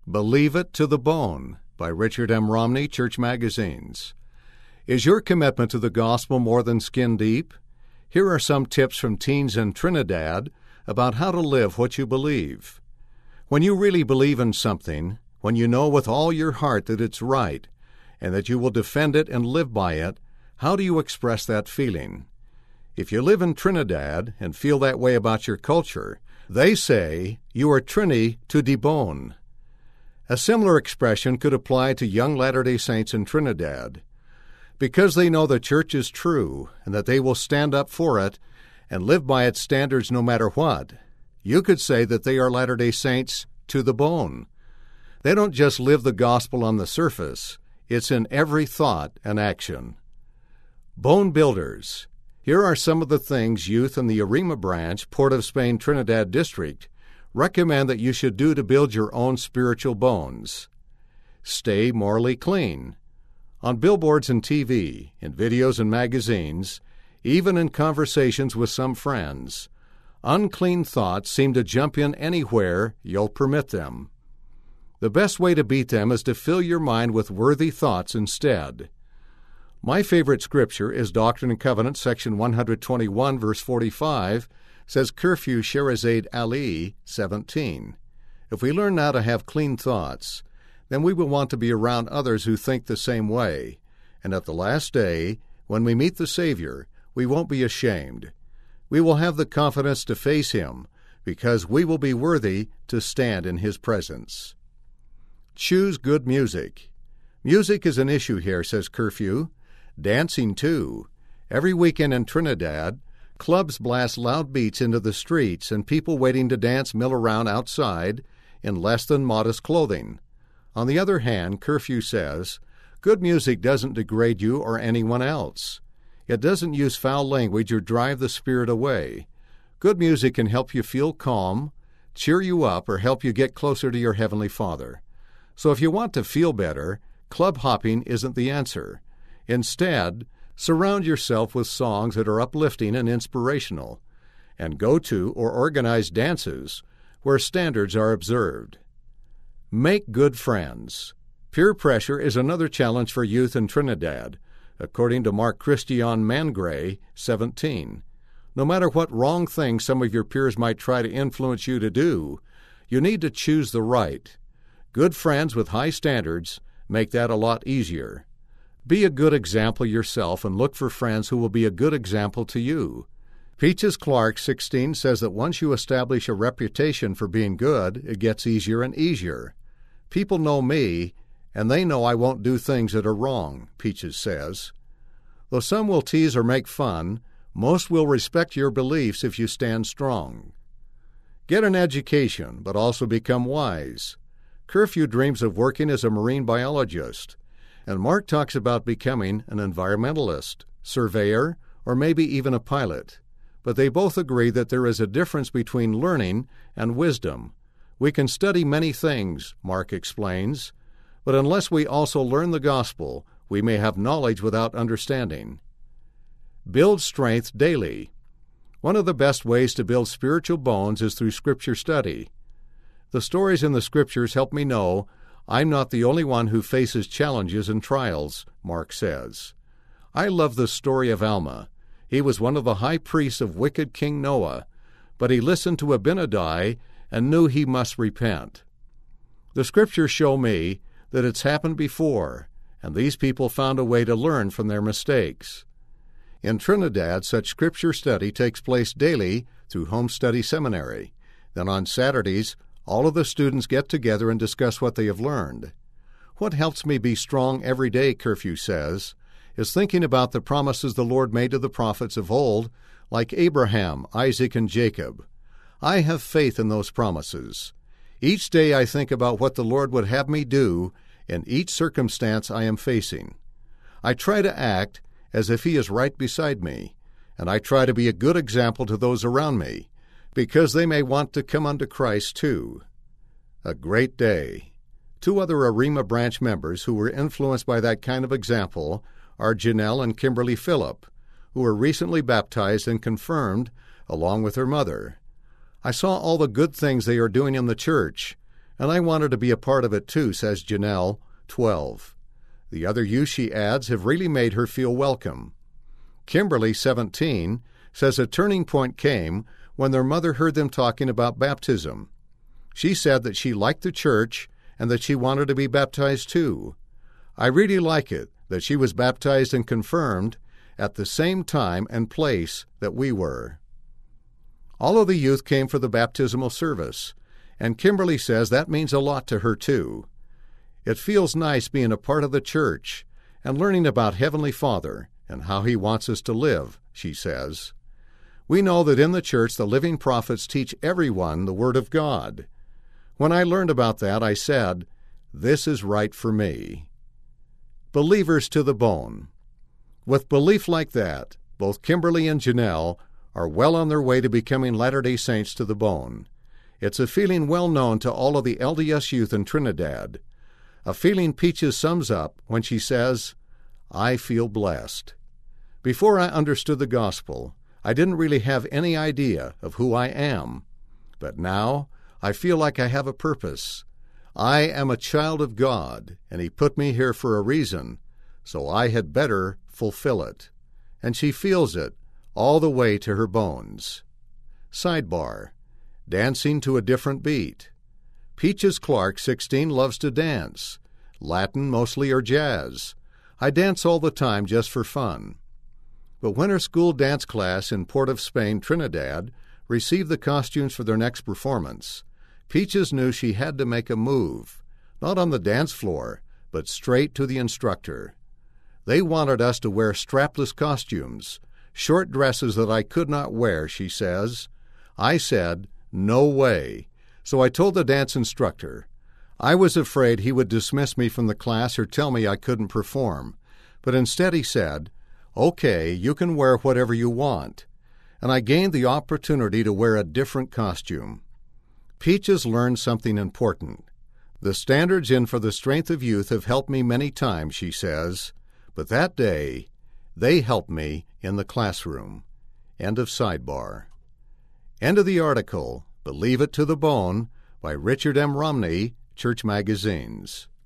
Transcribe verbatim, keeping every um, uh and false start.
Believe It to the Bone by Richard M. Romney, Church Magazines. Is your commitment to the gospel more than skin deep? Here are some tips from teens in Trinidad about how to live what you believe. When you really believe in something, when you know with all your heart that it's right and that you will defend it and live by it, how do you express that feeling? If you live in Trinidad and feel that way about your culture, they say you are Trini to de bone. A similar expression could apply to young Latter-day Saints in Trinidad. Because they know the church is true and that they will stand up for it and live by its standards no matter what, you could say that they are Latter-day Saints to the bone. They don't just live the gospel on the surface. It's in every thought and action. Bone builders. Here are some of the things youth in the Arima branch, Port of Spain, Trinidad District, recommend that you should do to build your own spiritual bones. Stay morally clean. On billboards and T V, in videos and magazines, even in conversations with some friends, unclean thoughts seem to jump in anywhere you'll permit them. The best way to beat them is to fill your mind with worthy thoughts instead. My favorite scripture is Doctrine and Covenants, section one twenty-one, verse forty-five, says Curfew Sherazade Ali, seventeen. If we learn now to have clean thoughts, then we will want to be around others who think the same way, and at the last day, when we meet the Savior, we won't be ashamed. We will have the confidence to face Him, because we will be worthy to stand in His presence. Choose good music. Music is an issue here, says Curfew. Dancing, too. Every weekend in Trinidad, clubs blast loud beats into the streets, and people waiting to dance mill around outside in less than modest clothing. On the other hand, Curfew says, good music doesn't degrade you or anyone else. It doesn't use foul language or drive the spirit away. Good music can help you feel calm, cheer you up, or help you get closer to your Heavenly Father. So if you want to feel better, club hopping isn't the answer. Instead, surround yourself with songs that are uplifting and inspirational, and go to or organize dances where standards are observed. Make good friends. Peer pressure is another challenge for youth in Trinidad, according to Mark Christian Mangray, seventeen. No matter what wrong thing some of your peers might try to influence you to do, you need to choose the right. Good friends with high standards make that a lot easier. Be a good example yourself and look for friends who will be a good example to you. Peaches Clark, sixteen, says that once you establish a reputation for being good, it gets easier and easier. People know me, and they know I won't do things that are wrong, Peaches says. Though some will tease or make fun, most will respect your beliefs if you stand strong. Get an education, but also become wise. Curfew dreams of working as a marine biologist, and Mark talks about becoming an environmentalist, surveyor, or maybe even a pilot. But they both agree that there is a difference between learning and wisdom. We can study many things, Mark explains, but unless we also learn the gospel, we may have knowledge without understanding. Build strength daily. One of the best ways to build spiritual bones is through Scripture study. The stories in the Scriptures help me know I'm not the only one who faces challenges and trials, Mark says. I love the story of Alma. He was one of the high priests of wicked King Noah, but he listened to Abinadi and knew he must repent. The Scriptures show me that it's happened before, and these people found a way to learn from their mistakes. In Trinidad, such Scripture study takes place daily through Home Study Seminary. Then on Saturdays, all of the students get together and discuss what they have learned. What helps me be strong every day, Curfew says, is thinking about the promises the Lord made to the prophets of old, like Abraham, Isaac, and Jacob. I have faith in those promises. Each day I think about what the Lord would have me do in each circumstance I am facing. I try to act as if He is right beside me, and I try to be a good example to those around me, because they may want to come unto Christ too. A great day. Two other Arima branch members who were influenced by that kind of example are Janelle and Kimberly Phillip, who were recently baptized and confirmed along with her mother. I saw all the good things they are doing in the church, And I wanted to be a part of it too, says Janelle, twelve. The other youth, she adds, have really made her feel welcome. Kimberly, seventeen, says a turning point came when their mother heard them talking about baptism. She said that she liked the church and that she wanted to be baptized too. I really like it that she was baptized and confirmed at the same time and place that we were. All of the youth came for the baptismal service, and Kimberly says that means a lot to her too. It feels nice being a part of the church and learning about Heavenly Father and how He wants us to live, she says. We know that in the church the living prophets teach everyone the Word of God. When I learned about that, I said, this is right for me. Believers to the bone. With belief like that, both Kimberly and Janelle are well on their way to becoming Latter-day Saints to the bone. It's a feeling well known to all of the L D S youth in Trinidad, a feeling Peaches sums up when she says, I feel blessed. Before I understood the gospel, I didn't really have any idea of who I am. But now, I feel like I have a purpose. I am a child of God, and He put me here for a reason, so I had better fulfill it. And she feels it all the way to her bones. Sidebar: dancing to a different beat. Peaches Clark, sixteen, loves to dance. Latin mostly or jazz. I dance all the time just for fun. But when her school dance class in Port of Spain, Trinidad, received the costumes for their next performance, Peaches knew she had to make a move, not on the dance floor, but straight to the instructor. They wanted us to wear strapless costumes, short dresses that I could not wear, she says. I said, no way. So I told the dance instructor. I was afraid he would dismiss me from the class or tell me I couldn't perform. But instead he said, okay, you can wear whatever you want. And I gained the opportunity to wear a different costume. Peaches learned something important. The standards in for the strength of youth have helped me many times, she says. But that day, they helped me in the classroom. End of sidebar. End of the article, Believe It to the Bone, by Richard M. Romney, Church Magazines.